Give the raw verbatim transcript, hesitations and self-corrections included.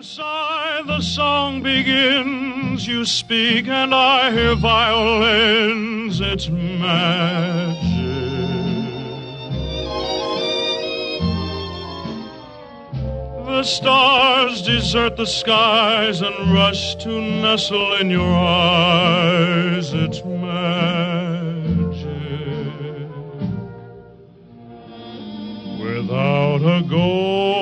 sigh, the song begins. You speak and I hear violins. It's magic. The stars desert the skies and rush to nestle in your eyes. It's magic. Without a goal